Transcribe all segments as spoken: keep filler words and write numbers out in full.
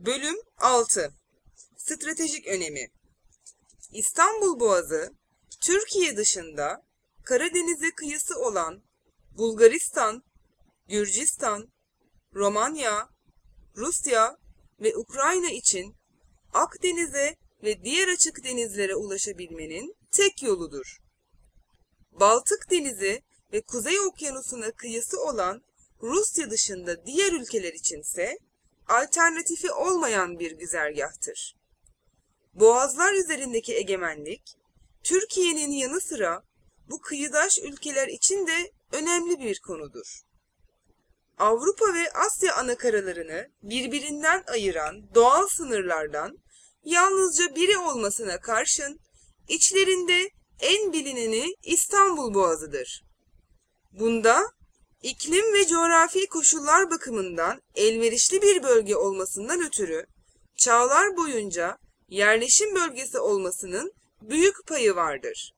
Bölüm altı. Stratejik önemi. İstanbul Boğazı, Türkiye dışında Karadeniz'e kıyısı olan Bulgaristan, Gürcistan, Romanya, Rusya ve Ukrayna için Akdeniz'e ve diğer açık denizlere ulaşabilmenin tek yoludur. Baltık Denizi ve Kuzey Okyanusu'na kıyısı olan Rusya dışında diğer ülkeler içinse alternatifi olmayan bir güzergahtır. Boğazlar üzerindeki egemenlik, Türkiye'nin yanı sıra bu kıyıdaş ülkeler için de önemli bir konudur. Avrupa ve Asya anakaralarını birbirinden ayıran doğal sınırlardan yalnızca biri olmasına karşın içlerinde en bilineni İstanbul Boğazı'dır. Bunda iklim ve coğrafi koşullar bakımından elverişli bir bölge olmasından ötürü çağlar boyunca yerleşim bölgesi olmasının büyük payı vardır.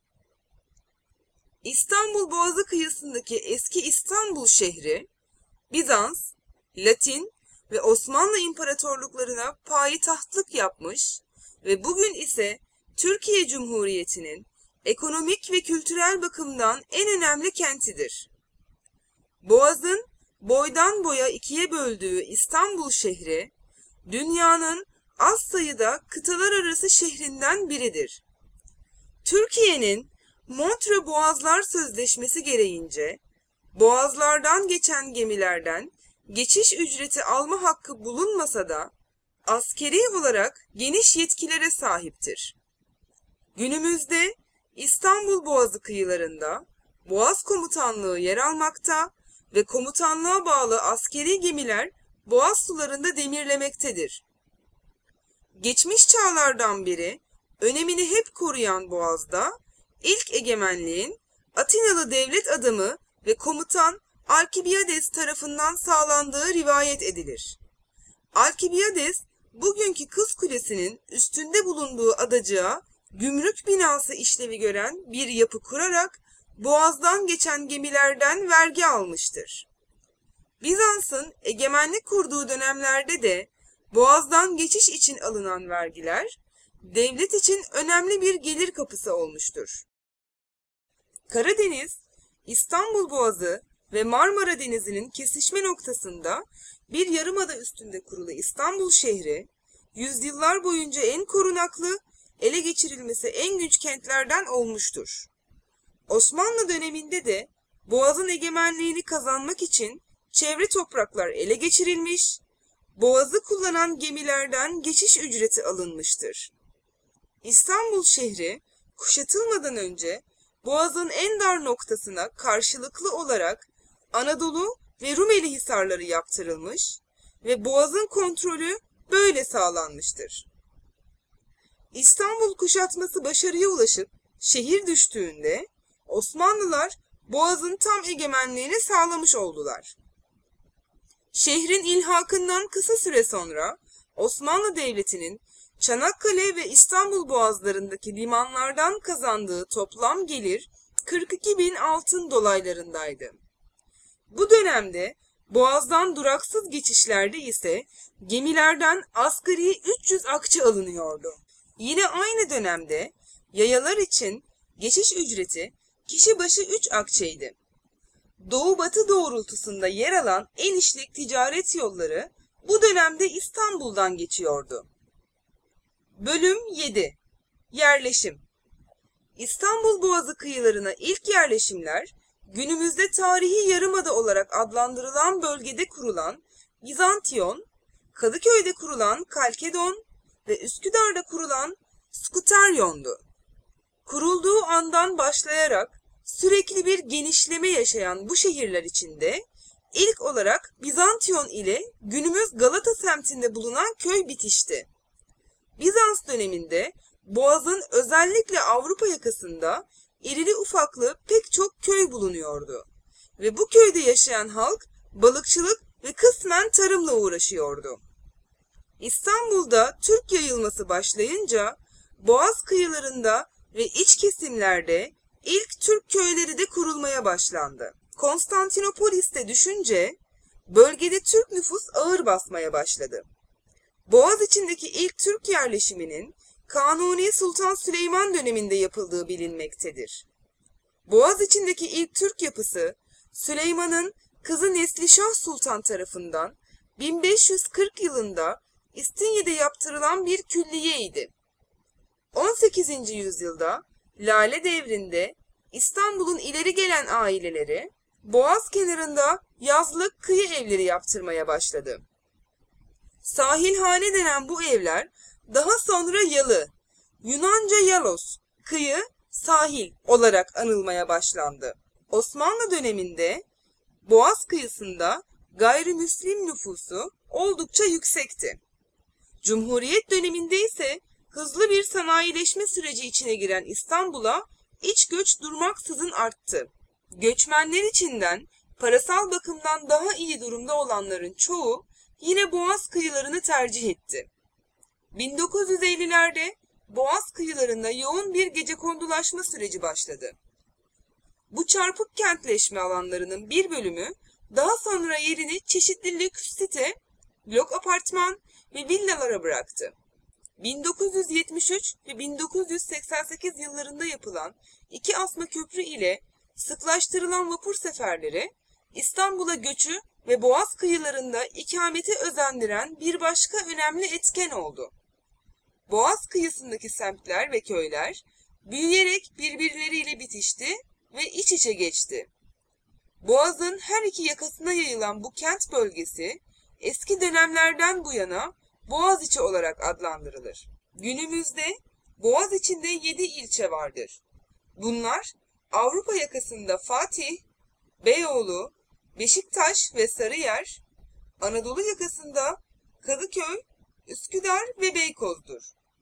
İstanbul Boğazı kıyısındaki eski İstanbul şehri, Bizans, Latin ve Osmanlı imparatorluklarına payitahtlık yapmış ve bugün ise Türkiye Cumhuriyeti'nin ekonomik ve kültürel bakımdan en önemli kentidir. Boğaz'ın boydan boya ikiye böldüğü İstanbul şehri, dünyanın az sayıda kıtalar arası şehrinden biridir. Türkiye'nin Montreux Boğazlar Sözleşmesi gereğince, boğazlardan geçen gemilerden geçiş ücreti alma hakkı bulunmasa da, askeri olarak geniş yetkilere sahiptir. Günümüzde İstanbul Boğazı kıyılarında Boğaz Komutanlığı yer almakta ve komutanlığa bağlı askeri gemiler boğaz sularında demirlemektedir. Geçmiş çağlardan beri önemini hep koruyan Boğaz'da ilk egemenliğin Atinalı devlet adamı ve komutan Alkibiades tarafından sağlandığı rivayet edilir. Alkibiades, bugünkü Kız Kulesi'nin üstünde bulunduğu adacığa gümrük binası işlevi gören bir yapı kurarak Boğaz'dan geçen gemilerden vergi almıştır. Bizans'ın egemenlik kurduğu dönemlerde de Boğaz'dan geçiş için alınan vergiler, devlet için önemli bir gelir kapısı olmuştur. Karadeniz, İstanbul Boğazı ve Marmara Denizi'nin kesişme noktasında bir yarımada üstünde kurulu İstanbul şehri, yüzyıllar boyunca en korunaklı, ele geçirilmesi en güç kentlerden olmuştur. Osmanlı döneminde de Boğaz'ın egemenliğini kazanmak için çevre topraklar ele geçirilmiş, Boğaz'ı kullanan gemilerden geçiş ücreti alınmıştır. İstanbul şehri kuşatılmadan önce Boğaz'ın en dar noktasına karşılıklı olarak Anadolu ve Rumeli hisarları yaptırılmış ve Boğaz'ın kontrolü böyle sağlanmıştır. İstanbul kuşatması başarıya ulaşıp şehir düştüğünde Osmanlılar Boğaz'ın tam egemenliğini sağlamış oldular. Şehrin ilhakından kısa süre sonra Osmanlı Devleti'nin Çanakkale ve İstanbul boğazlarındaki limanlardan kazandığı toplam gelir kırk iki bin altın dolaylarındaydı. Bu dönemde Boğaz'dan duraksız geçişlerde ise gemilerden asgari üç yüz akçe alınıyordu. Yine aynı dönemde yayalar için geçiş ücreti kişi başı üç akçeydi. Doğu-batı doğrultusunda yer alan en işlek ticaret yolları bu dönemde İstanbul'dan geçiyordu. Bölüm yedi. Yerleşim. İstanbul Boğazı kıyılarına ilk yerleşimler, günümüzde tarihi yarımada olarak adlandırılan bölgede kurulan Bizantiyon, Kadıköy'de kurulan Kalkedon ve Üsküdar'da kurulan Skuteryon'du. Kurulduğu andan başlayarak sürekli bir genişleme yaşayan bu şehirler içinde ilk olarak Bizantiyon ile günümüz Galata semtinde bulunan köy bitişti. Bizans döneminde Boğaz'ın özellikle Avrupa yakasında irili ufaklı pek çok köy bulunuyordu ve bu köyde yaşayan halk balıkçılık ve kısmen tarımla uğraşıyordu. İstanbul'da Türk yayılması başlayınca Boğaz kıyılarında ve iç kesimlerde ilk Türk köyleri de kurulmaya başlandı. Konstantinopolis'te düşünce bölgede Türk nüfus ağır basmaya başladı. Boğaziçi'ndeki ilk Türk yerleşiminin Kanuni Sultan Süleyman döneminde yapıldığı bilinmektedir. Boğaziçi'ndeki ilk Türk yapısı Süleyman'ın kızı Neslişah Sultan tarafından bin beş yüz kırk yılında İstinye'de yaptırılan bir külliyeydi. on sekizinci yüzyılda Lale Devri'nde İstanbul'un ileri gelen aileleri Boğaz kenarında yazlık kıyı evleri yaptırmaya başladı. Sahilhane denen bu evler daha sonra yalı, Yunanca yalos, kıyı, sahil olarak anılmaya başlandı. Osmanlı döneminde Boğaz kıyısında gayrimüslim nüfusu oldukça yüksekti. Cumhuriyet döneminde ise hızlı bir sanayileşme süreci içine giren İstanbul'a iç göç durmaksızın arttı. Göçmenler içinden parasal bakımdan daha iyi durumda olanların çoğu yine Boğaz kıyılarını tercih etti. bin dokuz yüz ellilerde Boğaz kıyılarında yoğun bir gecekondulaşma süreci başladı. Bu çarpık kentleşme alanlarının bir bölümü daha sonra yerini çeşitli lüks site, blok apartman ve villalara bıraktı. bin dokuz yüz yetmiş üç ve bin dokuz yüz seksen sekiz yıllarında yapılan iki asma köprü ile sıklaştırılan vapur seferleri İstanbul'a göçü ve Boğaz kıyılarında ikameti özendiren bir başka önemli etken oldu. Boğaz kıyısındaki semtler ve köyler büyüyerek birbirleriyle bitişti ve iç içe geçti. Boğaz'ın her iki yakasına yayılan bu kent bölgesi eski dönemlerden bu yana Boğaziçi olarak adlandırılır. Günümüzde Boğaziçi'nde yedi ilçe vardır. Bunlar Avrupa yakasında Fatih, Beyoğlu, Beşiktaş ve Sarıyer, Anadolu yakasında Kadıköy, Üsküdar ve Beykoz'dur.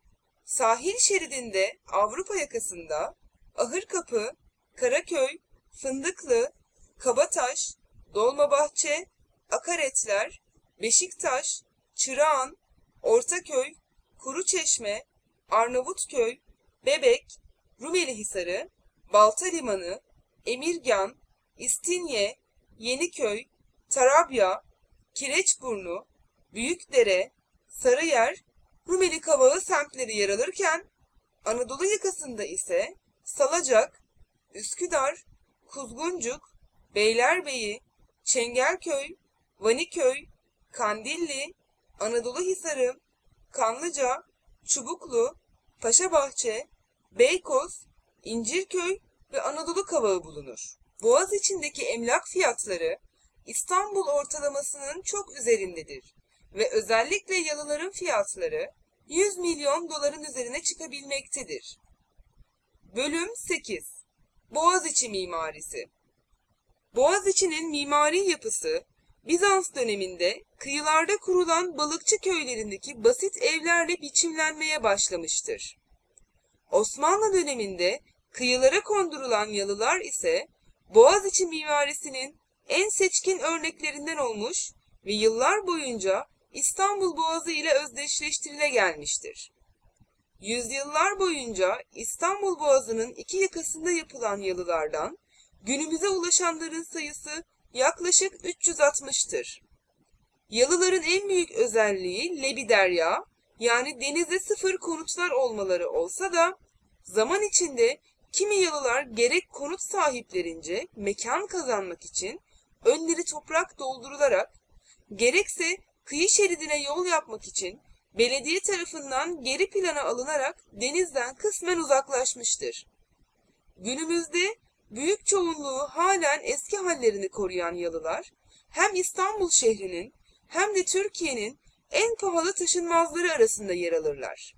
Sahil şeridinde Avrupa yakasında Ahırkapı, Karaköy, Fındıklı, Kabataş, Dolmabahçe, Akaretler, Beşiktaş, Çırağan, Ortaköy, Kuruçeşme, Arnavutköy, Bebek, Rumelihisarı, Balta Limanı, Emirgan, İstinye, Yeniköy, Tarabya, Kireçburnu, Büyükdere, Sarıyer, Rumeli Kavağı semtleri yer alırken Anadolu yakasında ise Salacak, Üsküdar, Kuzguncuk, Beylerbeyi, Çengelköy, Vaniköy, Kandilli, Anadoluhisarı, Kanlıca, Çubuklu, Paşabahçe, Beykoz, İncirköy ve Anadolu Kavağı bulunur. Boğaz içindeki emlak fiyatları İstanbul ortalamasının çok üzerindedir ve özellikle yalıların fiyatları yüz milyon doların üzerine çıkabilmektedir. Bölüm sekiz. Boğaziçi mimarisi. Boğaziçi'nin mimari yapısı Bizans döneminde kıyılarda kurulan balıkçı köylerindeki basit evlerle biçimlenmeye başlamıştır. Osmanlı döneminde kıyılara kondurulan yalılar ise Boğaziçi mimarisinin en seçkin örneklerinden olmuş ve yıllar boyunca İstanbul Boğazı ile özdeşleştirile gelmiştir. Yüzyıllar boyunca İstanbul Boğazı'nın iki yakasında yapılan yalılardan günümüze ulaşanların sayısı yaklaşık üç yüz altmıştır. Yalıların en büyük özelliği lebiderya, yani denize sıfır konutlar olmaları olsa da zaman içinde kimi yalılar gerek konut sahiplerince mekan kazanmak için önleri toprak doldurularak, gerekse kıyı şeridine yol yapmak için belediye tarafından geri plana alınarak denizden kısmen uzaklaşmıştır. Günümüzde büyük çoğunluğu halen eski hallerini koruyan yalılar, hem İstanbul şehrinin hem de Türkiye'nin en pahalı taşınmazları arasında yer alırlar.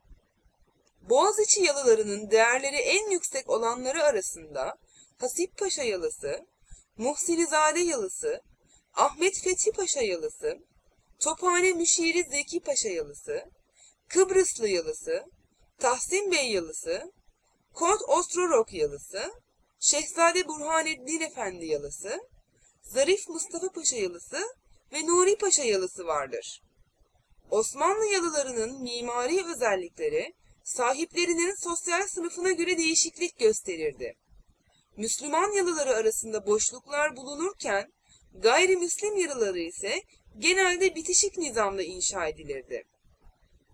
Boğaziçi yalılarının değerleri en yüksek olanları arasında Hasip Paşa Yalısı, Muhsinizade Yalısı, Ahmet Fethi Paşa Yalısı, Tophane Müşiri Zeki Paşa Yalısı, Kıbrıslı Yalısı, Tahsin Bey Yalısı, Kont Ostrorok Yalısı, Şehzade Burhaneddin Efendi Yalısı, Zarif Mustafa Paşa Yalısı ve Nuri Paşa Yalısı vardır. Osmanlı yalılarının mimari özellikleri sahiplerinin sosyal sınıfına göre değişiklik gösterirdi. Müslüman yalıları arasında boşluklar bulunurken gayrimüslim yalıları ise genelde bitişik nizamda inşa edilirdi.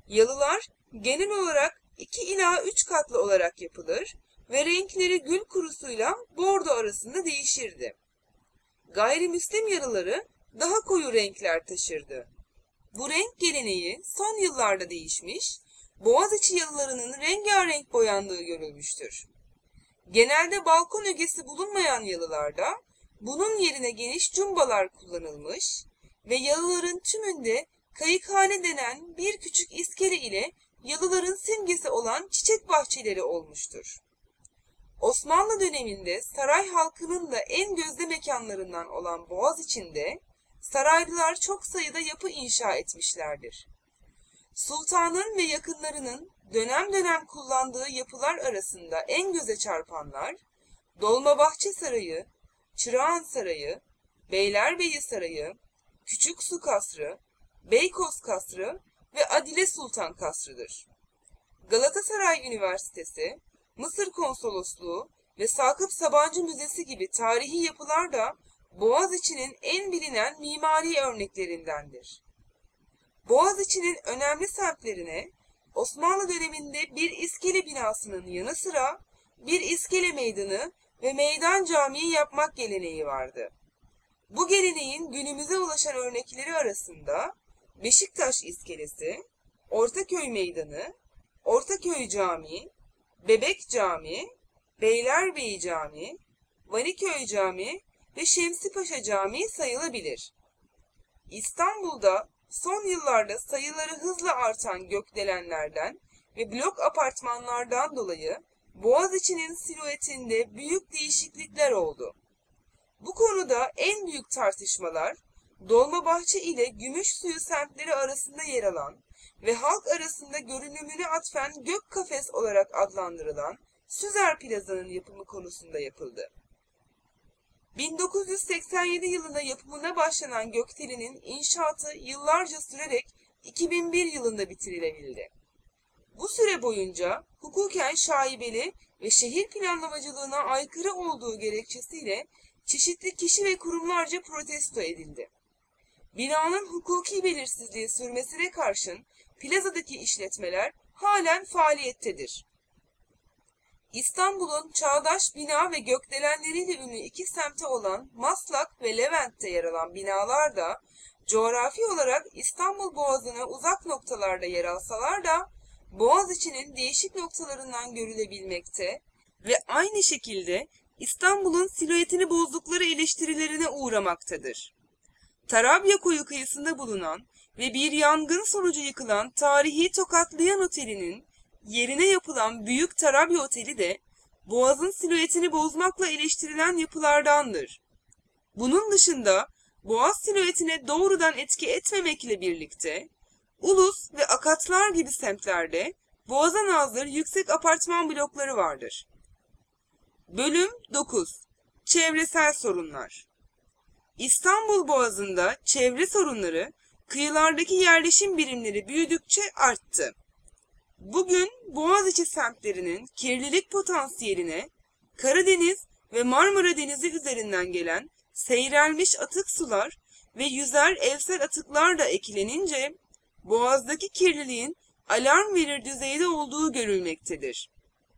Yalılar genel olarak iki ila üç katlı olarak yapılır ve renkleri gül kurusuyla bordo arasında değişirdi. Gayrimüslim yalıları daha koyu renkler taşırdı. Bu renk geleneği son yıllarda değişmiş, Boğaziçi yalılarının rengarenk boyandığı görülmüştür. Genelde balkon ögesi bulunmayan yalılarda bunun yerine geniş cumbalar kullanılmış ve yalıların tümünde kayıkhane denen bir küçük iskele ile yalıların simgesi olan çiçek bahçeleri olmuştur. Osmanlı döneminde saray halkının da en gözde mekanlarından olan Boğaziçi'nde saraylılar çok sayıda yapı inşa etmişlerdir. Sultanın ve yakınlarının dönem dönem kullandığı yapılar arasında en göze çarpanlar Dolmabahçe Sarayı, Çırağan Sarayı, Beylerbeyi Sarayı, Küçük Su Kasrı, Beykoz Kasrı ve Adile Sultan Kasrı'dır. Galatasaray Üniversitesi, Mısır Konsolosluğu ve Sakıp Sabancı Müzesi gibi tarihi yapılar da Boğaziçi'nin en bilinen mimari örneklerindendir. Boğaziçi'nin önemli semtlerine Osmanlı döneminde bir iskele binasının yanı sıra bir iskele meydanı ve meydan camii yapmak geleneği vardı. Bu geleneğin günümüze ulaşan örnekleri arasında Beşiktaş İskelesi, Ortaköy Meydanı, Ortaköy Camii, Bebek Camii, Beylerbeyi Camii, Vaniköy Camii ve Şemsipaşa Camii sayılabilir. İstanbul'da son yıllarda sayıları hızla artan gökdelenlerden ve blok apartmanlardan dolayı Boğaziçi'nin silüetinde büyük değişiklikler oldu. Bu konuda en büyük tartışmalar Dolmabahçe ile Gümüşsuyu semtleri arasında yer alan ve halk arasında görünümüne atfen Gök Kafes olarak adlandırılan Süzer Plaza'nın yapımı konusunda yapıldı. bin dokuz yüz seksen yedi yılında yapımına başlanan gökdelenin inşaatı yıllarca sürerek iki bin bir yılında bitirilebildi. Bu süre boyunca hukuken şaibeli ve şehir planlamacılığına aykırı olduğu gerekçesiyle çeşitli kişi ve kurumlarca protesto edildi. Binanın hukuki belirsizliği sürmesine karşın plazadaki işletmeler halen faaliyettedir. İstanbul'un çağdaş bina ve gökdelenleriyle ünlü iki semti olan Maslak ve Levent'te yer alan binalar da coğrafi olarak İstanbul Boğazı'na uzak noktalarda yer alsalar da Boğaziçi'nin değişik noktalarından görülebilmekte ve aynı şekilde İstanbul'un silüetini bozdukları eleştirilerine uğramaktadır. Tarabya Koyu kıyısında bulunan ve bir yangın sonucu yıkılan tarihi Tokatlıyan Oteli'nin yerine yapılan Büyük Tarabya Oteli de Boğaz'ın silüetini bozmakla eleştirilen yapılardandır. Bunun dışında Boğaz silüetine doğrudan etki etmemekle birlikte Ulus ve Akatlar gibi semtlerde Boğaz'a nazır yüksek apartman blokları vardır. Bölüm dokuz. Çevresel sorunlar. İstanbul Boğazı'nda çevre sorunları kıyılardaki yerleşim birimleri büyüdükçe arttı. Bugün Boğaziçi semtlerinin kirlilik potansiyeline Karadeniz ve Marmara Denizi üzerinden gelen seyrelmiş atık sular ve yüzer evsel atıklar da eklenince Boğaz'daki kirliliğin alarm verir düzeyde olduğu görülmektedir.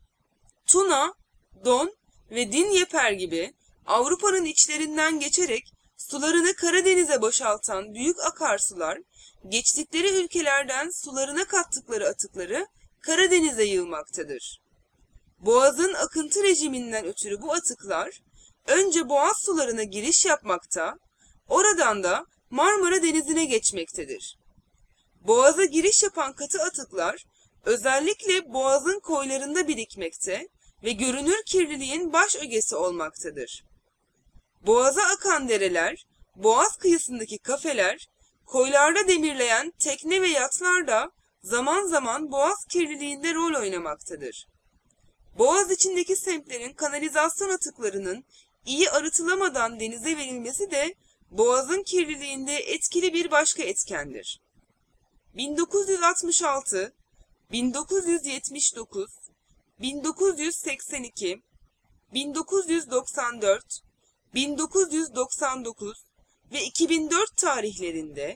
Tuna, Don ve Dinyeper gibi Avrupa'nın içlerinden geçerek sularını Karadeniz'e boşaltan büyük akarsular, geçtikleri ülkelerden sularına kattıkları atıkları Karadeniz'e yığmaktadır. Boğaz'ın akıntı rejiminden ötürü bu atıklar önce Boğaz sularına giriş yapmakta, oradan da Marmara Denizi'ne geçmektedir. Boğaz'a giriş yapan katı atıklar özellikle Boğaz'ın koylarında birikmekte ve görünür kirliliğin baş ögesi olmaktadır. Boğaz'a akan dereler, Boğaz kıyısındaki kafeler, koylarda demirleyen tekne ve yatlar da zaman zaman Boğaz kirliliğinde rol oynamaktadır. Boğaz içindeki semtlerin kanalizasyon atıklarının iyi arıtılamadan denize verilmesi de Boğaz'ın kirliliğinde etkili bir başka etkendir. bin dokuz yüz altmış altı, bin dokuz yüz yetmiş dokuz, bin dokuz yüz seksen iki, bin dokuz yüz doksan dört, bin dokuz yüz doksan dokuz ve iki bin dört tarihlerinde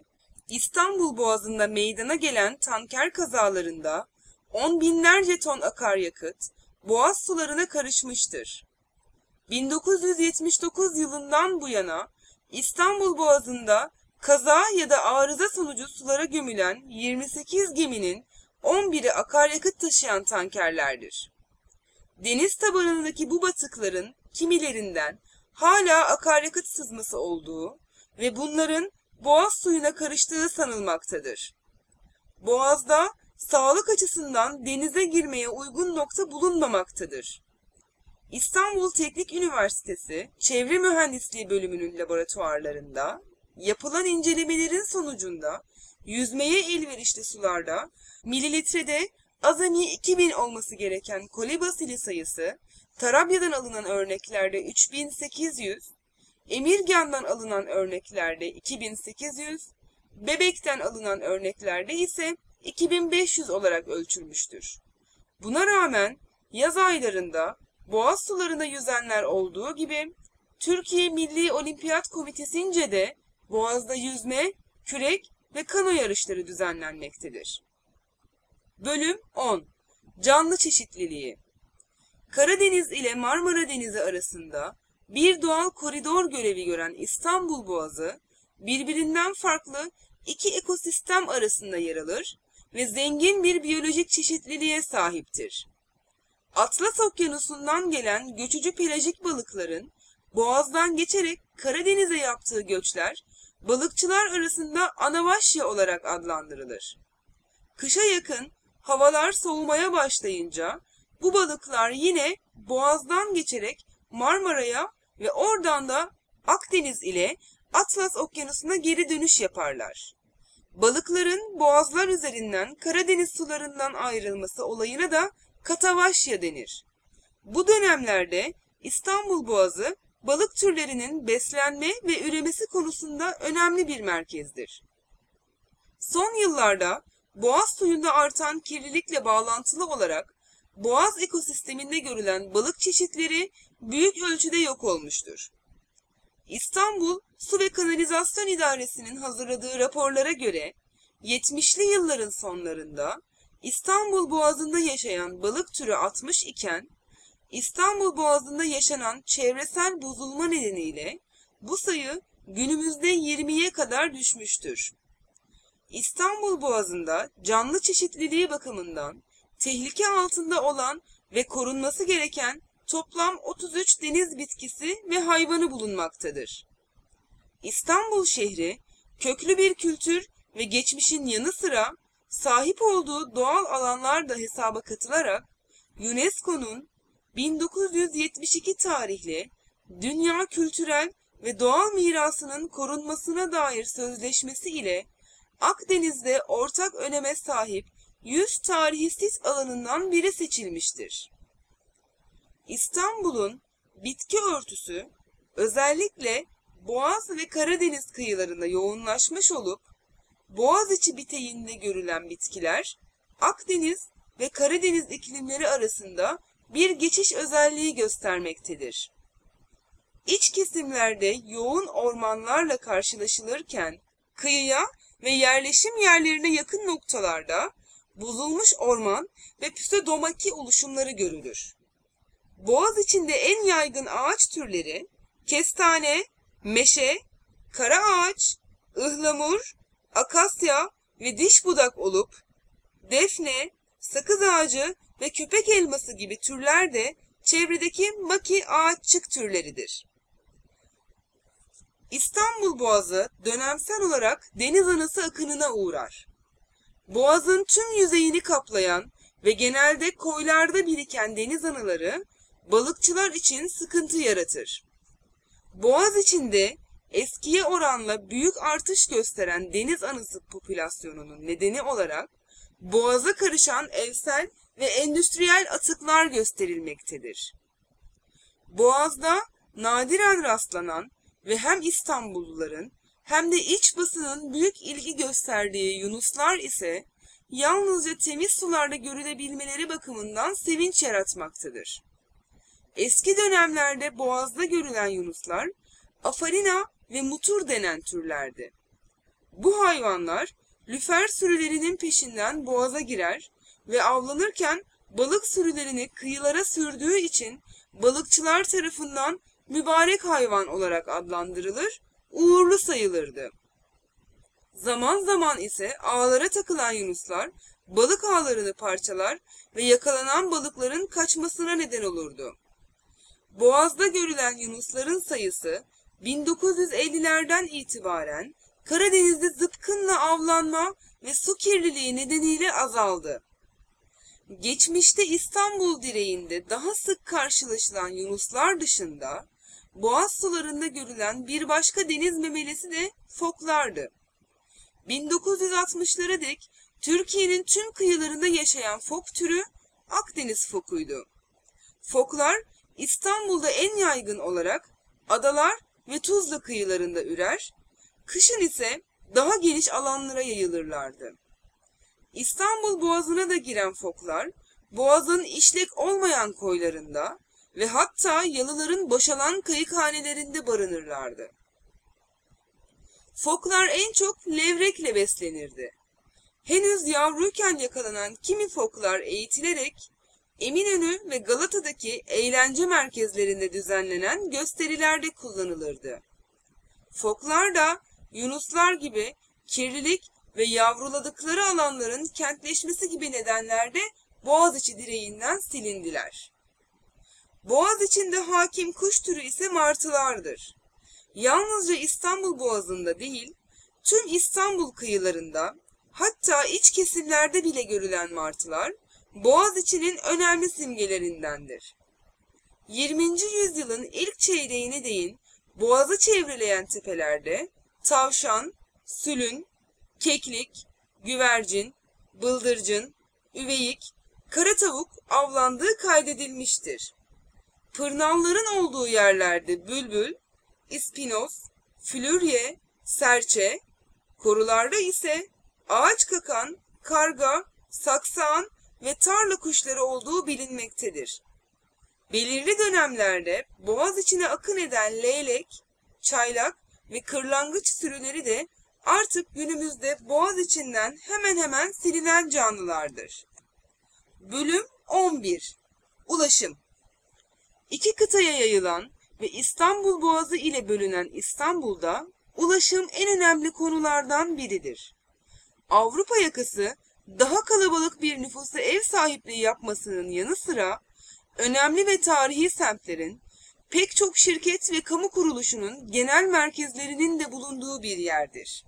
İstanbul Boğazı'nda meydana gelen tanker kazalarında on binlerce ton akaryakıt Boğaz sularına karışmıştır. bin dokuz yüz yetmiş dokuz yılından bu yana İstanbul Boğazı'nda kaza ya da arıza sonucu sulara gömülen yirmi sekiz geminin on biri akaryakıt taşıyan tankerlerdir. Deniz tabanındaki bu batıkların kimilerinden hala akaryakıt sızması olduğu ve bunların Boğaz suyuna karıştığı sanılmaktadır. Boğaz'da sağlık açısından denize girmeye uygun nokta bulunmamaktadır. İstanbul Teknik Üniversitesi Çevre Mühendisliği bölümünün laboratuvarlarında yapılan incelemelerin sonucunda yüzmeye elverişli sularda mililitrede azami iki bin olması gereken kolibasili sayısı Tarabya'dan alınan örneklerde üç bin sekiz yüz, Emirgan'dan alınan örneklerde iki bin sekiz yüz, Bebek'ten alınan örneklerde ise iki bin beş yüz olarak ölçülmüştür. Buna rağmen yaz aylarında Boğaz sularında yüzenler olduğu gibi Türkiye Milli Olimpiyat Komitesi'nce de Boğaz'da yüzme, kürek ve kano yarışları düzenlenmektedir. Bölüm on. Canlı çeşitliliği. Karadeniz ile Marmara Denizi arasında bir doğal koridor görevi gören İstanbul Boğazı, birbirinden farklı iki ekosistem arasında yer alır ve zengin bir biyolojik çeşitliliğe sahiptir. Atlas Okyanusu'ndan gelen göçücü pelajik balıkların Boğaz'dan geçerek Karadeniz'e yaptığı göçler, balıkçılar arasında anavaşya olarak adlandırılır. Kışa yakın havalar soğumaya başlayınca bu balıklar yine Boğaz'dan geçerek Marmara'ya ve oradan da Akdeniz ile Atlas Okyanusu'na geri dönüş yaparlar. Balıkların boğazlar üzerinden Karadeniz sularından ayrılması olayına da katavaşya denir. Bu dönemlerde İstanbul Boğazı balık türlerinin beslenme ve üremesi konusunda önemli bir merkezdir. Son yıllarda Boğaz suyunda artan kirlilikle bağlantılı olarak Boğaz ekosisteminde görülen balık çeşitleri büyük ölçüde yok olmuştur. İstanbul Su ve Kanalizasyon İdaresi'nin hazırladığı raporlara göre yetmişli yılların sonlarında İstanbul Boğazı'nda yaşayan balık türü altmış iken İstanbul Boğazı'nda yaşanan çevresel bozulma nedeniyle bu sayı günümüzde yirmiye kadar düşmüştür. İstanbul Boğazı'nda canlı çeşitliliği bakımından tehlike altında olan ve korunması gereken toplam otuz üç deniz bitkisi ve hayvanı bulunmaktadır. İstanbul şehri köklü bir kültür ve geçmişin yanı sıra sahip olduğu doğal alanlar da hesaba katılarak UNESCO'nun bin dokuz yüz yetmiş iki tarihli Dünya Kültürel ve Doğal Mirasının korunmasına dair sözleşmesi ile Akdeniz'de ortak öneme sahip yüz tarihi sit alanından biri seçilmiştir. İstanbul'un bitki örtüsü özellikle Boğaz ve Karadeniz kıyılarında yoğunlaşmış olup Boğaziçi biteyinde görülen bitkiler Akdeniz ve Karadeniz iklimleri arasında bir geçiş özelliği göstermektedir. İç kesimlerde yoğun ormanlarla karşılaşılırken kıyıya ve yerleşim yerlerine yakın noktalarda bozulmuş orman ve pseudomaki oluşumları görülür. Boğaz içinde en yaygın ağaç türleri kestane, meşe, kara ağaç, ıhlamur, akasya ve diş budak olup defne, sakız ağacı ve köpek elması gibi türler de çevredeki maki ağaççık türleridir. İstanbul Boğazı dönemsel olarak deniz anası akınına uğrar. Boğazın tüm yüzeyini kaplayan ve genelde koylarda biriken deniz anıları balıkçılar için sıkıntı yaratır. Boğaz içinde eskiye oranla büyük artış gösteren deniz anası popülasyonunun nedeni olarak boğaza karışan evsel ve endüstriyel atıklar gösterilmektedir. Boğazda nadiren rastlanan ve hem İstanbulluların hem de iç basının büyük ilgi gösterdiği yunuslar ise yalnızca temiz sularda görülebilmeleri bakımından sevinç yaratmaktadır. Eski dönemlerde Boğaz'da görülen yunuslar afarina ve mutur denen türlerdi. Bu hayvanlar lüfer sürülerinin peşinden boğaza girer ve avlanırken balık sürülerini kıyılara sürdüğü için balıkçılar tarafından mübarek hayvan olarak adlandırılır, uğurlu sayılırdı. Zaman zaman ise ağlara takılan yunuslar balık ağlarını parçalar ve yakalanan balıkların kaçmasına neden olurdu. Boğaz'da görülen yunusların sayısı bin dokuz yüz ellilerden itibaren Karadeniz'de zıpkınla avlanma ve su kirliliği nedeniyle azaldı. Geçmişte İstanbul direğinde daha sık karşılaşılan yunuslar dışında Boğaz sularında görülen bir başka deniz memelisi de foklardı. bin dokuz yüz altmışlara dek Türkiye'nin tüm kıyılarında yaşayan fok türü Akdeniz fokuydu. Foklar İstanbul'da en yaygın olarak adalar ve Tuzla kıyılarında ürer, kışın ise daha geniş alanlara yayılırlardı. İstanbul Boğazı'na da giren foklar, Boğaz'ın işlek olmayan koylarında ve hatta yalıların boşalan kayıkhanelerinde barınırlardı. Foklar en çok levrekle beslenirdi. Henüz yavruyken yakalanan kimi foklar eğitilerek Eminönü ve Galata'daki eğlence merkezlerinde düzenlenen gösterilerde kullanılırdı. Foklar da yunuslar gibi kirlilik ve yavruladıkları alanların kentleşmesi gibi nedenlerde Boğaziçi direğinden silindiler. Boğaz içinde hakim kuş türü ise martılardır. Yalnızca İstanbul Boğazı'nda değil, tüm İstanbul kıyılarında, hatta iç kesimlerde bile görülen martılar, Boğaziçi'nin önemli simgelerindendir. yirminci yüzyılın ilk çeyreğine değin Boğaz'ı çevreleyen tepelerde tavşan, sülün, keklik, güvercin, bıldırcın, üveyik, kara tavuk avlandığı kaydedilmiştir. Pırnalların olduğu yerlerde bülbül, ispinoz, flürye, serçe, korularda ise ağaç kakan, karga, saksağan ve tarla kuşları olduğu bilinmektedir. Belirli dönemlerde boğaz içine akın eden leylek, çaylak ve kırlangıç sürüleri de artık günümüzde boğaz içinden hemen hemen silinen canlılardır. Bölüm on bir. Ulaşım. İki kıtaya yayılan ve İstanbul Boğazı ile bölünen İstanbul'da ulaşım en önemli konulardan biridir. Avrupa yakası daha kalabalık bir nüfusa ev sahipliği yapmasının yanı sıra önemli ve tarihi semtlerin, pek çok şirket ve kamu kuruluşunun genel merkezlerinin de bulunduğu bir yerdir.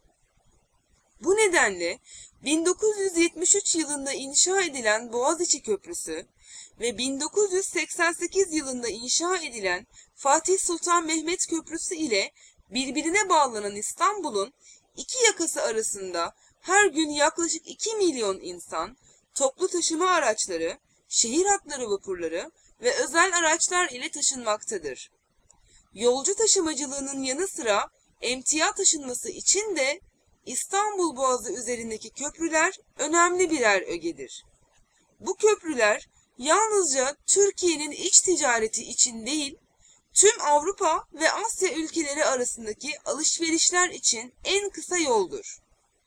Bu nedenle bin dokuz yüz yetmiş üç yılında inşa edilen Boğaziçi Köprüsü ve bin dokuz yüz seksen sekiz yılında inşa edilen Fatih Sultan Mehmet Köprüsü ile birbirine bağlanan İstanbul'un iki yakası arasında her gün yaklaşık iki milyon insan toplu taşıma araçları, şehir hatları vapurları ve özel araçlar ile taşınmaktadır. Yolcu taşımacılığının yanı sıra emtia taşınması için de İstanbul Boğazı üzerindeki köprüler önemli birer ögedir. Bu köprüler yalnızca Türkiye'nin iç ticareti için değil, tüm Avrupa ve Asya ülkeleri arasındaki alışverişler için en kısa yoldur.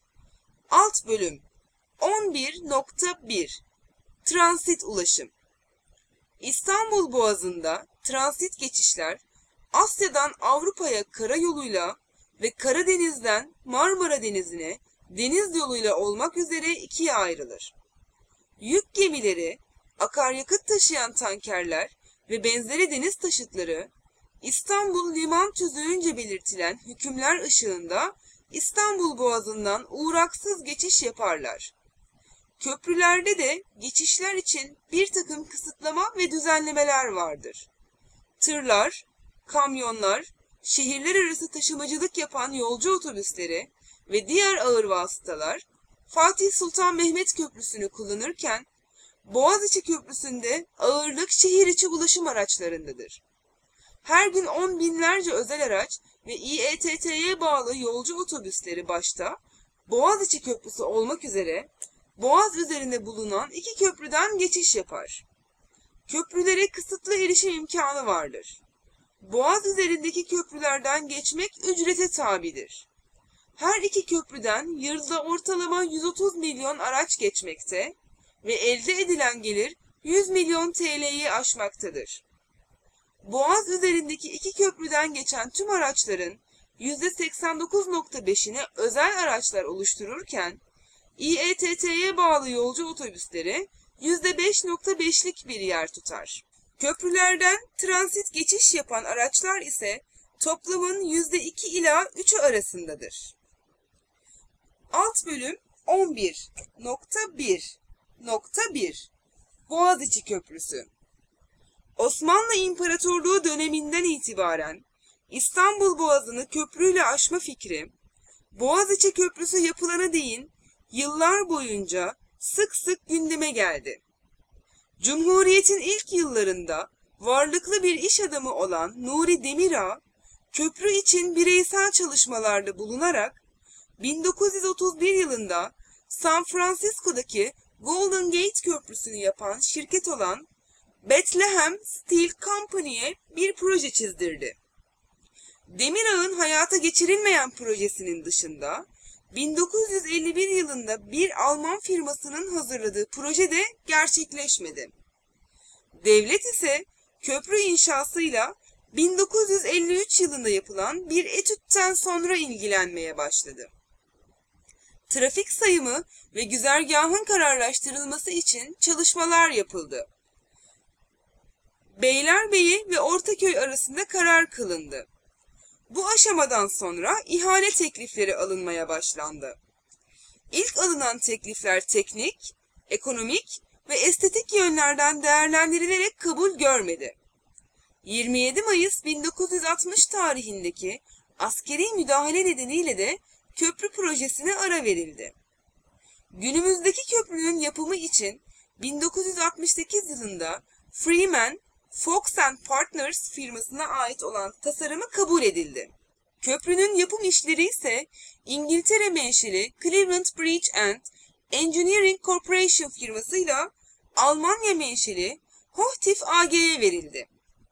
Alt bölüm on bir nokta bir Transit ulaşım. İstanbul Boğazı'nda transit geçişler Asya'dan Avrupa'ya karayoluyla ve Karadeniz'den Marmara Denizi'ne deniz yoluyla olmak üzere ikiye ayrılır. Yük gemileri, akaryakıt taşıyan tankerler ve benzeri deniz taşıtları İstanbul liman tüzüğünce belirtilen hükümler ışığında İstanbul Boğazı'ndan uğraksız geçiş yaparlar. Köprülerde de geçişler için bir takım kısıtlama ve düzenlemeler vardır. Tırlar, kamyonlar, şehirler arası taşımacılık yapan yolcu otobüsleri ve diğer ağır vasıtalar Fatih Sultan Mehmet Köprüsü'nü kullanırken Boğaziçi Köprüsü'nde ağırlık şehir içi ulaşım araçlarındadır. Her gün on binlerce özel araç ve İETT'ye bağlı yolcu otobüsleri başta Boğaziçi Köprüsü olmak üzere Boğaz üzerinde bulunan iki köprüden geçiş yapar. Köprülere kısıtlı erişim imkanı vardır. Boğaz üzerindeki köprülerden geçmek ücrete tabidir. Her iki köprüden yılda ortalama yüz otuz milyon araç geçmekte ve elde edilen gelir yüz milyon T L'yi aşmaktadır. Boğaz üzerindeki iki köprüden geçen tüm araçların yüzde seksen dokuz nokta beşini özel araçlar oluştururken, İ E T T'ye bağlı yolcu otobüsleri yüzde beş nokta beşlik bir yer tutar. Köprülerden transit geçiş yapan araçlar ise toplamın yüzde iki ila üçü arasındadır. Alt bölüm on bir nokta bir nokta bir Boğaziçi Köprüsü. Osmanlı İmparatorluğu döneminden itibaren İstanbul Boğazı'nı köprüyle aşma fikri, Boğaziçi Köprüsü yapılana değin yıllar boyunca sık sık gündeme geldi. Cumhuriyet'in ilk yıllarında varlıklı bir iş adamı olan Nuri Demirağ, köprü için bireysel çalışmalarda bulunarak bin dokuz yüz otuz bir yılında San Francisco'daki Golden Gate Köprüsü'nü yapan şirket olan Bethlehem Steel Company'ye bir proje çizdirdi. Demirağ'ın hayata geçirilmeyen projesinin dışında bin dokuz yüz elli bir yılında bir Alman firmasının hazırladığı proje de gerçekleşmedi. Devlet ise köprü inşasıyla bin dokuz yüz elli üç yılında yapılan bir etütten sonra ilgilenmeye başladı. Trafik sayımı ve güzergahın kararlaştırılması için çalışmalar yapıldı. Beylerbeyi ve Ortaköy arasında karar kılındı. Bu aşamadan sonra ihale teklifleri alınmaya başlandı. İlk alınan teklifler teknik, ekonomik ve estetik yönlerden değerlendirilerek kabul görmedi. yirmi yedi Mayıs bin dokuz yüz altmış tarihindeki askeri müdahale nedeniyle de köprü projesine ara verildi. Günümüzdeki köprünün yapımı için bin dokuz yüz altmış sekiz yılında Freeman, Fox and Partners firmasına ait olan tasarımı kabul edildi. Köprünün yapım işleri ise İngiltere menşeli Cleveland Bridge and Engineering Corporation firmasıyla Almanya menşeli Hochtief A G'ye verildi.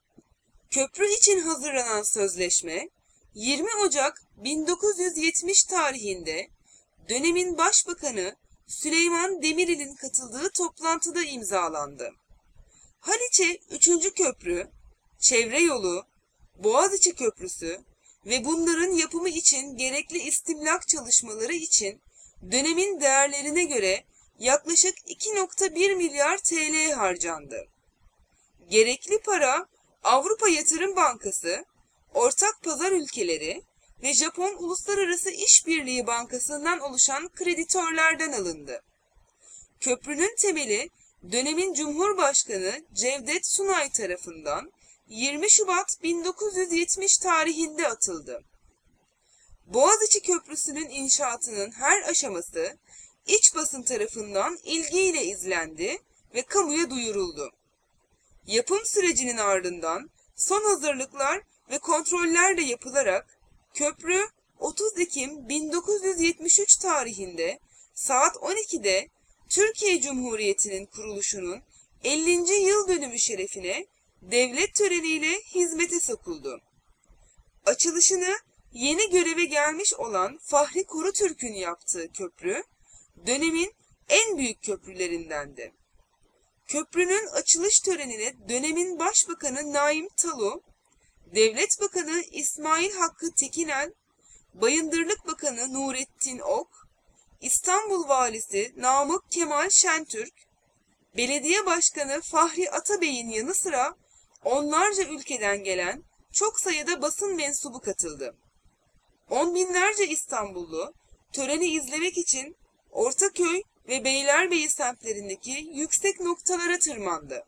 Köprü için hazırlanan sözleşme yirmi Ocak bin dokuz yüz yetmiş tarihinde dönemin Başbakanı Süleyman Demirel'in katıldığı toplantıda imzalandı. Haliç'e üçüncü köprü, çevre yolu, Boğaziçi Köprüsü ve bunların yapımı için gerekli istimlak çalışmaları için dönemin değerlerine göre yaklaşık iki nokta bir milyar T L harcandı. Gerekli para Avrupa Yatırım Bankası, ortak pazar ülkeleri ve Japon Uluslararası İşbirliği Bankası'ndan oluşan kreditörlerden alındı. Köprünün temeli dönemin Cumhurbaşkanı Cevdet Sunay tarafından yirmi Şubat bin dokuz yüz yetmiş tarihinde atıldı. Boğaziçi Köprüsü'nün inşaatının her aşaması iç basın tarafından ilgiyle izlendi ve kamuya duyuruldu. Yapım sürecinin ardından son hazırlıklar ve kontroller de yapılarak köprü otuz Ekim bin dokuz yüz yetmiş üç tarihinde saat on ikide Türkiye Cumhuriyeti'nin kuruluşunun ellinci yıl dönümü şerefine devlet töreniyle hizmete sokuldu. Açılışını yeni göreve gelmiş olan Fahri Korutürk'ün yaptığı köprü, dönemin en büyük köprülerindendi. Köprünün açılış törenine dönemin Başbakanı Naim Talu, Devlet Bakanı İsmail Hakkı Tekinel, Bayındırlık Bakanı Nurettin Ok, İstanbul Valisi Namık Kemal Şentürk, Belediye Başkanı Fahri Atabey'in yanı sıra onlarca ülkeden gelen çok sayıda basın mensubu katıldı. On binlerce İstanbullu töreni izlemek için Ortaköy ve Beylerbeyi semtlerindeki yüksek noktalara tırmandı.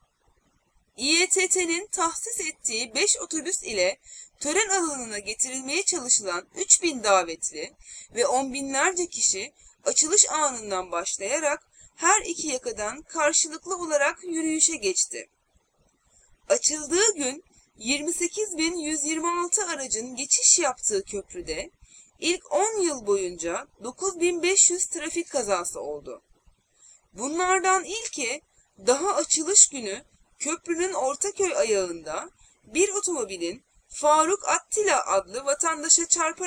İ E T T'nin tahsis ettiği beş otobüs ile tören alanına getirilmeye çalışılan üç bin davetli ve on binlerce kişi açılış anından başlayarak her iki yakadan karşılıklı olarak yürüyüşe geçti. Açıldığı gün yirmi sekiz bin yüz yirmi altı aracın geçiş yaptığı köprüde ilk on yıl boyunca dokuz bin beş yüz trafik kazası oldu. Bunlardan ilki daha açılış günü köprünün Ortaköy ayağında bir otomobilin Faruk Attila adlı vatandaşa çarparak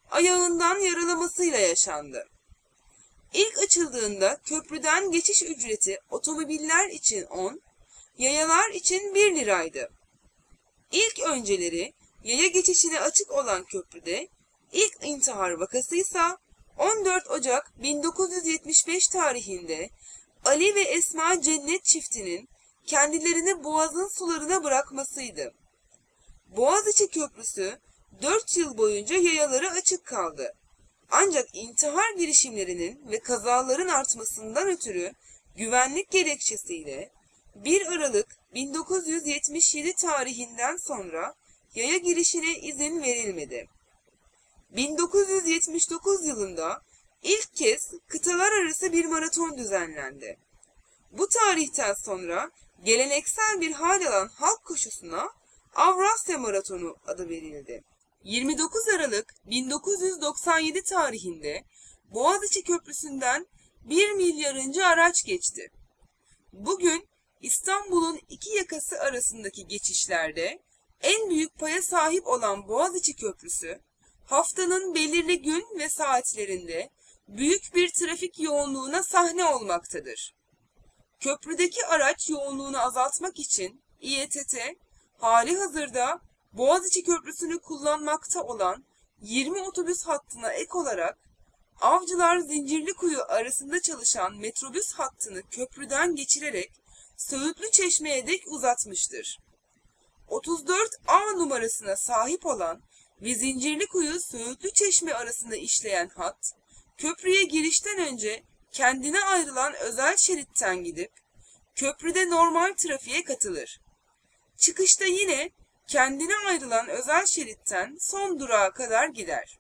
ayağından yaralamasıyla yaşandı. İlk açıldığında köprüden geçiş ücreti otomobiller için on, yayalar için bir liraydı. İlk önceleri yaya geçişine açık olan köprüde ilk intihar vakasıysa on dört Ocak bin dokuz yüz yetmiş beş tarihinde Ali ve Esma Cennet çiftinin kendilerini Boğaz'ın sularına bırakmasıydı. Boğaziçi Köprüsü dört yıl boyunca yayaları açık kaldı. Ancak intihar girişimlerinin ve kazaların artmasından ötürü güvenlik gerekçesiyle bir Aralık bin dokuz yüz yetmiş yedi tarihinden sonra yaya girişine izin verilmedi. bin dokuz yüz yetmiş dokuz yılında ilk kez kıtalar arası bir maraton düzenlendi. Bu tarihten sonra geleneksel bir hal alan halk koşusuna Avrasya Maratonu adı verildi. yirmi dokuz Aralık bin dokuz yüz doksan yedi tarihinde Boğaziçi Köprüsü'nden bir milyarıncı araç geçti. Bugün İstanbul'un iki yakası arasındaki geçişlerde en büyük paya sahip olan Boğaziçi Köprüsü, haftanın belirli gün ve saatlerinde büyük bir trafik yoğunluğuna sahne olmaktadır. Köprüdeki araç yoğunluğunu azaltmak için İETT, hali hazırda Boğaziçi Köprüsü'nü kullanmakta olan yirmi otobüs hattına ek olarak Avcılar Zincirlikuyu arasında çalışan metrobüs hattını köprüden geçirerek Söğütlüçeşme'ye dek uzatmıştır. otuz dört A numarasına sahip olan ve Zincirlikuyu Söğütlüçeşme arasında işleyen hat, köprüye girişten önce kendine ayrılan özel şeritten gidip köprüde normal trafiğe katılır. Çıkışta yine kendine ayrılan özel şeritten son durağa kadar gider.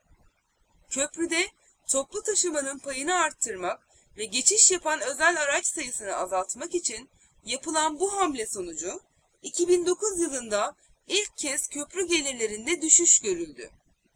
Köprüde toplu taşımanın payını arttırmak ve geçiş yapan özel araç sayısını azaltmak için yapılan bu hamle sonucu iki bin dokuz yılında ilk kez köprü gelirlerinde düşüş görüldü.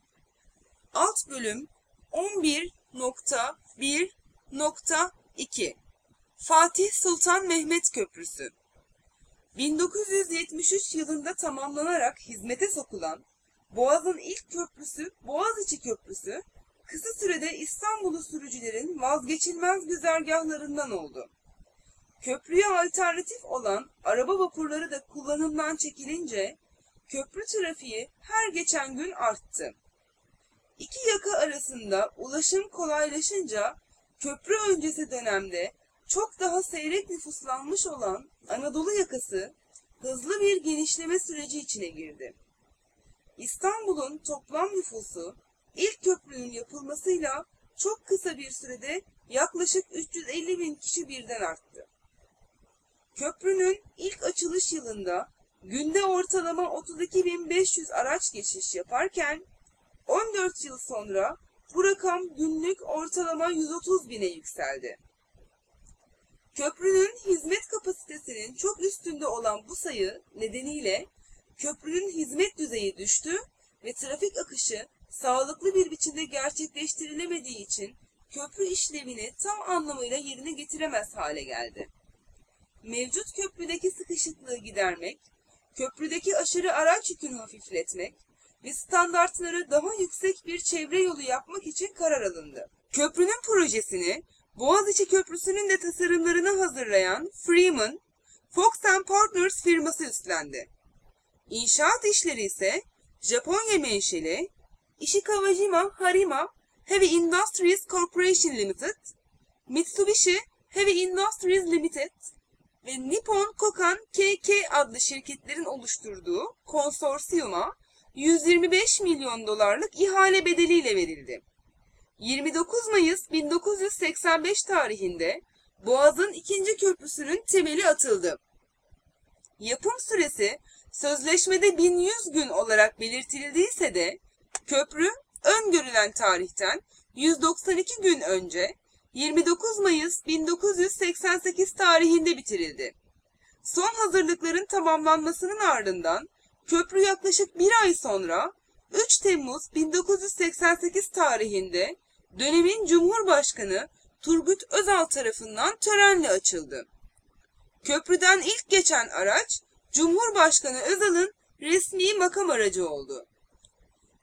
Alt bölüm on bir nokta bir nokta iki Fatih Sultan Mehmet Köprüsü bin dokuz yüz yetmiş üç yılında tamamlanarak hizmete sokulan Boğaz'ın ilk köprüsü Boğaziçi Köprüsü, kısa sürede İstanbul'u sürücülerin vazgeçilmez güzergahlarından oldu. Köprüye alternatif olan araba vapurları da kullanımdan çekilince köprü trafiği her geçen gün arttı. İki yaka arasında ulaşım kolaylaşınca köprü öncesi dönemde çok daha seyrek nüfuslanmış olan Anadolu yakası hızlı bir genişleme süreci içine girdi. İstanbul'un toplam nüfusu ilk köprünün yapılmasıyla çok kısa bir sürede yaklaşık üç yüz elli bin kişi birden arttı. Köprünün ilk açılış yılında günde ortalama otuz iki bin beş yüz araç geçiş yaparken on dört yıl sonra bu rakam günlük ortalama yüz otuz bine yükseldi. Köprünün hizmet kapasitesinin çok üstünde olan bu sayı nedeniyle köprünün hizmet düzeyi düştü ve trafik akışı sağlıklı bir biçimde gerçekleştirilemediği için köprü işlevini tam anlamıyla yerine getiremez hale geldi. Mevcut köprüdeki sıkışıklığı gidermek, köprüdeki aşırı araç yükünü hafifletmek ve standartları daha yüksek bir çevre yolu yapmak için karar alındı. Köprünün projesini Boğaziçi Köprüsü'nün de tasarımlarını hazırlayan Freeman, Fox and Partners firması üstlendi. İnşaat işleri ise Japonya menşeli Ishikawajima Harima Heavy Industries Corporation Limited, Mitsubishi Heavy Industries Limited ve Nippon Kokan K K adlı şirketlerin oluşturduğu konsorsiyuma yüz yirmi beş milyon dolarlık ihale bedeliyle verildi. yirmi dokuz Mayıs bin dokuz yüz seksen beş tarihinde Boğaz'ın ikinci köprüsünün temeli atıldı. Yapım süresi sözleşmede bin yüz gün olarak belirtildiyse de köprü öngörülen tarihten yüz doksan iki gün önce yirmi dokuz Mayıs bin dokuz yüz seksen sekiz tarihinde bitirildi. Son hazırlıkların tamamlanmasının ardından köprü yaklaşık bir ay sonra üç Temmuz bin dokuz yüz seksen sekiz tarihinde dönemin Cumhurbaşkanı Turgut Özal tarafından törenle açıldı. Köprüden ilk geçen araç Cumhurbaşkanı Özal'ın resmi makam aracı oldu.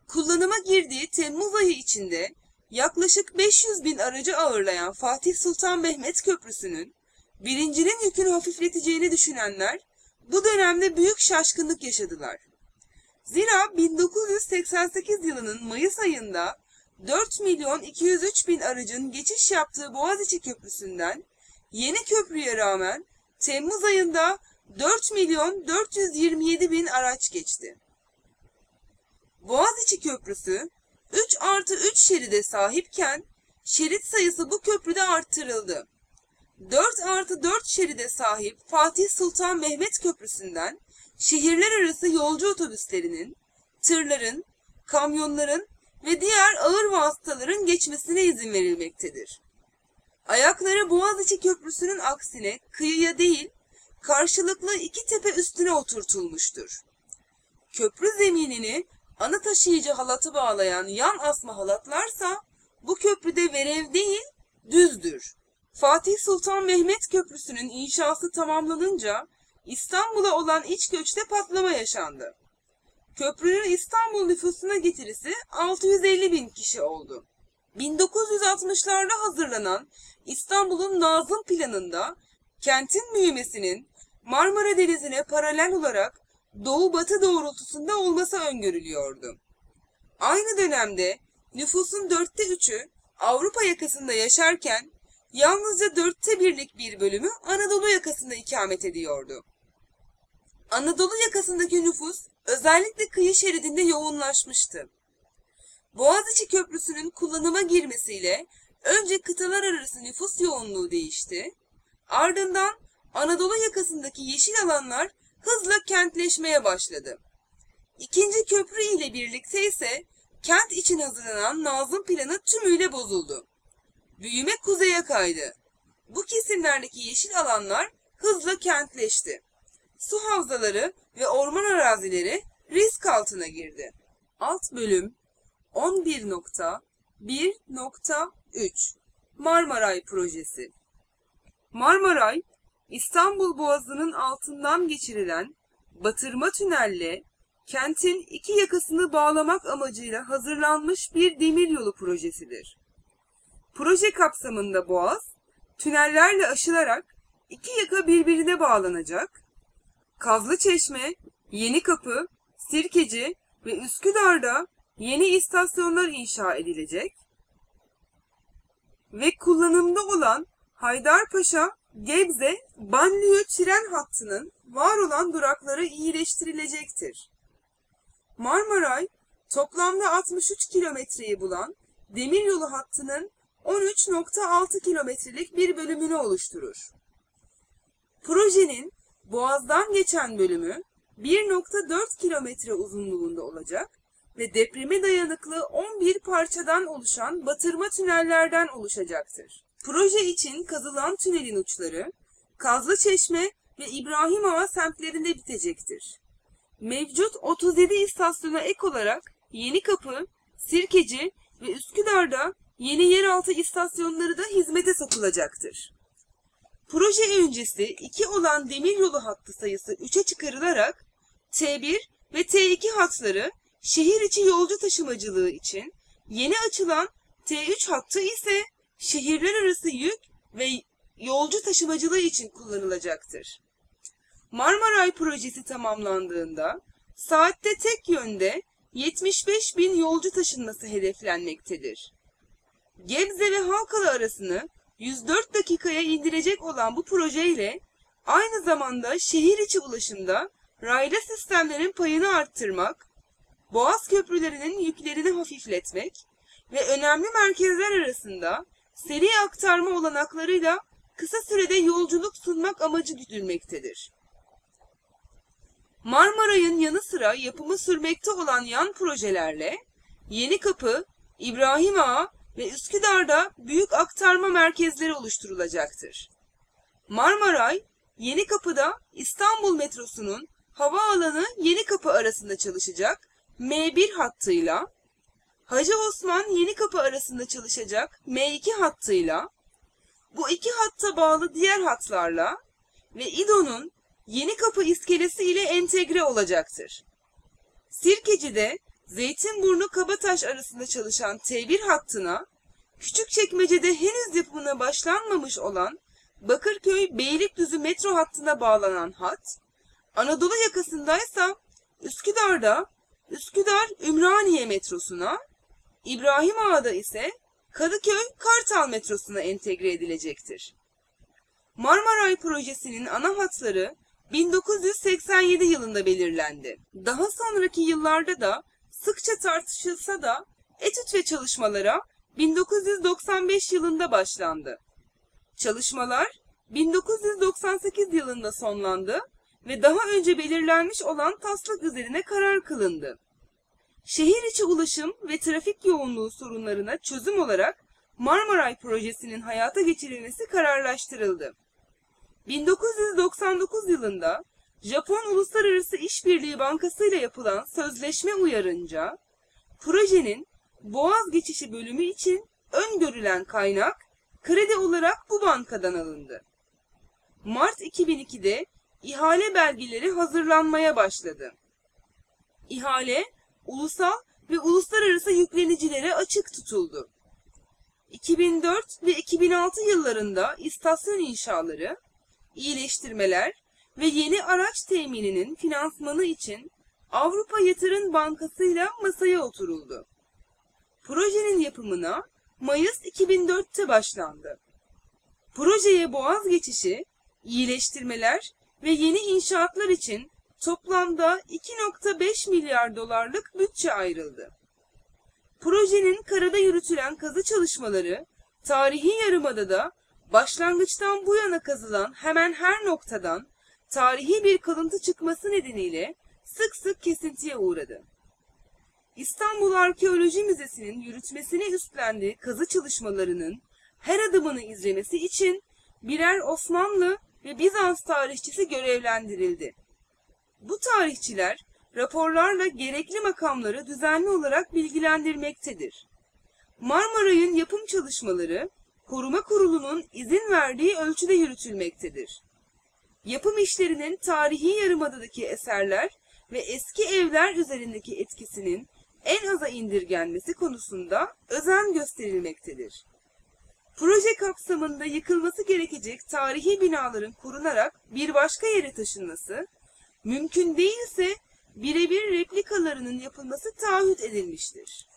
Kullanıma girdiği Temmuz ayı içinde yaklaşık beş yüz bin aracı ağırlayan Fatih Sultan Mehmet Köprüsü'nün birincinin yükünü hafifleteceğini düşünenler bu dönemde büyük şaşkınlık yaşadılar. Zira bin dokuz yüz seksen sekiz yılının Mayıs ayında dört milyon iki yüz üç bin aracın geçiş yaptığı Boğaziçi Köprüsü'nden yeni köprüye rağmen Temmuz ayında dört milyon dört yüz yirmi yedi bin araç geçti. Boğaziçi Köprüsü üç artı üç şeride sahipken şerit sayısı bu köprüde arttırıldı. dört artı dört şeride sahip Fatih Sultan Mehmet Köprüsü'nden şehirler arası yolcu otobüslerinin, tırların, kamyonların ve diğer ağır vasıtaların geçmesine izin verilmektedir. Ayakları Boğaziçi Köprüsü'nün aksine kıyıya değil, karşılıklı iki tepe üstüne oturtulmuştur. Köprü zeminini ana taşıyıcı halatı bağlayan yan asma halatlarsa bu köprüde verev değil, düzdür. Fatih Sultan Mehmet Köprüsü'nün inşası tamamlanınca İstanbul'a olan iç göçte patlama yaşandı. Köprünün İstanbul nüfusuna getirisi altı yüz elli bin kişi oldu. bin dokuz yüz altmışlarda hazırlanan İstanbul'un Nazım Planı'nda kentin büyümesinin Marmara Denizi'ne paralel olarak doğu-batı doğrultusunda olması öngörülüyordu. Aynı dönemde nüfusun dörtte üçü Avrupa yakasında yaşarken yalnızca dörtte birlik bir bölümü Anadolu yakasında ikamet ediyordu. Anadolu yakasındaki nüfus özellikle kıyı şeridinde yoğunlaşmıştı. Boğaziçi Köprüsü'nün kullanıma girmesiyle önce kıtalar arası nüfus yoğunluğu değişti, ardından Anadolu yakasındaki yeşil alanlar hızla kentleşmeye başladı. İkinci köprü ile birlikte ise kent için hazırlanan Nazım Planı tümüyle bozuldu. Büyüme kuzeye kaydı. Bu kesimlerdeki yeşil alanlar hızla kentleşti. Su havzaları ve orman arazileri risk altına girdi. Alt bölüm on bir nokta bir nokta üç Marmaray Projesi. Marmaray, İstanbul Boğazı'nın altından geçirilen batırma tünelle kentin iki yakasını bağlamak amacıyla hazırlanmış bir demiryolu projesidir. Proje kapsamında Boğaz, tünellerle aşılarak iki yaka birbirine bağlanacak, Kazlıçeşme, Yenikapı, Sirkeci ve Üsküdar'da yeni istasyonlar inşa edilecek ve kullanımda olan Haydarpaşa, Gebze, Banliyö tren hattının var olan durakları iyileştirilecektir. Marmaray, toplamda altmış üç kilometreyi bulan demiryolu hattının on üç nokta altı kilometrelik bir bölümünü oluşturur. Projenin Boğaz'dan geçen bölümü bir nokta dört kilometre uzunluğunda olacak ve depreme dayanıklı on bir parçadan oluşan batırma tünellerden oluşacaktır. Proje için kazılan tünelin uçları Kazlıçeşme ve İbrahim Ağa semtlerinde bitecektir. Mevcut otuz yedi istasyona ek olarak Yenikapı, Sirkeci ve Üsküdar'da yeni yeraltı istasyonları da hizmete sokulacaktır. Proje öncesi iki olan demiryolu hattı sayısı üçe çıkarılarak T bir ve T iki hatları şehir içi yolcu taşımacılığı için, yeni açılan T üç hattı ise şehirler arası yük ve yolcu taşımacılığı için kullanılacaktır. Marmaray projesi tamamlandığında saatte tek yönde yetmiş beş bin yolcu taşınması hedeflenmektedir. Gebze ve Halkalı arasını yüz dört dakikaya indirecek olan bu projeyle aynı zamanda şehir içi ulaşımda raylı sistemlerin payını arttırmak, boğaz köprülerinin yüklerini hafifletmek ve önemli merkezler arasında seri aktarma olanaklarıyla kısa sürede yolculuk sunmak amacı güdülmektedir. Marmaray'ın yanı sıra yapımı sürmekte olan yan projelerle Yenikapı, İbrahim Ağa ve Üsküdar'da büyük aktarma merkezleri oluşturulacaktır. Marmaray, Yenikapı'da İstanbul metrosunun havaalanı Yenikapı arasında çalışacak M bir hattıyla, Hacı Osman Yenikapı arasında çalışacak M iki hattıyla, bu iki hatta bağlı diğer hatlarla ve İDO'nun Yenikapı iskelesi ile entegre olacaktır. Sirkeci'de Zeytinburnu Kabataş arasında çalışan T bir hattına, Küçükçekmece'de henüz yapımına başlanmamış olan Bakırköy Beylikdüzü metro hattına bağlanan hat, Anadolu yakasındaysa Üsküdar'da Üsküdar-Ümraniye metrosuna, İbrahim Ağa'da ise Kadıköy Kartal metrosuna entegre edilecektir. Marmaray projesinin ana hatları bin dokuz yüz seksen yedi yılında belirlendi. Daha sonraki yıllarda da sıkça tartışılsa da etüt ve çalışmalara bin dokuz yüz doksan beş yılında başlandı. Çalışmalar bin dokuz yüz doksan sekiz yılında sonlandı ve daha önce belirlenmiş olan taslak üzerine karar kılındı. Şehir içi ulaşım ve trafik yoğunluğu sorunlarına çözüm olarak Marmaray projesinin hayata geçirilmesi kararlaştırıldı. bin dokuz yüz doksan dokuz yılında Japon Uluslararası İşbirliği Bankası ile yapılan sözleşme uyarınca projenin Boğaz geçişi bölümü için öngörülen kaynak kredi olarak bu bankadan alındı. Mart iki bin ikide ihale belgeleri hazırlanmaya başladı. İhale ulusal ve uluslararası yüklenicilere açık tutuldu. iki bin dört ve iki bin altı yıllarında istasyon inşaları, iyileştirmeler ve yeni araç temininin finansmanı için Avrupa Yatırım Bankası ile masaya oturuldu. Projenin yapımına Mayıs iki bin dörtte başlandı. Projeye Boğaz geçişi, iyileştirmeler ve yeni inşaatlar için toplamda iki nokta beş milyar dolarlık bütçe ayrıldı. Projenin karada yürütülen kazı çalışmaları, tarihi yarımadada başlangıçtan bu yana kazılan hemen her noktadan tarihi bir kalıntı çıkması nedeniyle sık sık kesintiye uğradı. İstanbul Arkeoloji Müzesi'nin yürütmesini üstlendiği kazı çalışmalarının her adımını izlemesi için birer Osmanlı ve Bizans tarihçisi görevlendirildi. Bu tarihçiler raporlarla gerekli makamları düzenli olarak bilgilendirmektedir. Marmaray'ın yapım çalışmaları Koruma Kurulu'nun izin verdiği ölçüde yürütülmektedir. Yapım işlerinin tarihi yarımadadaki eserler ve eski evler üzerindeki etkisinin en aza indirgenmesi konusunda özen gösterilmektedir. Proje kapsamında yıkılması gerekecek tarihi binaların korunarak bir başka yere taşınması, mümkün değilse birebir replikalarının yapılması taahhüt edilmiştir.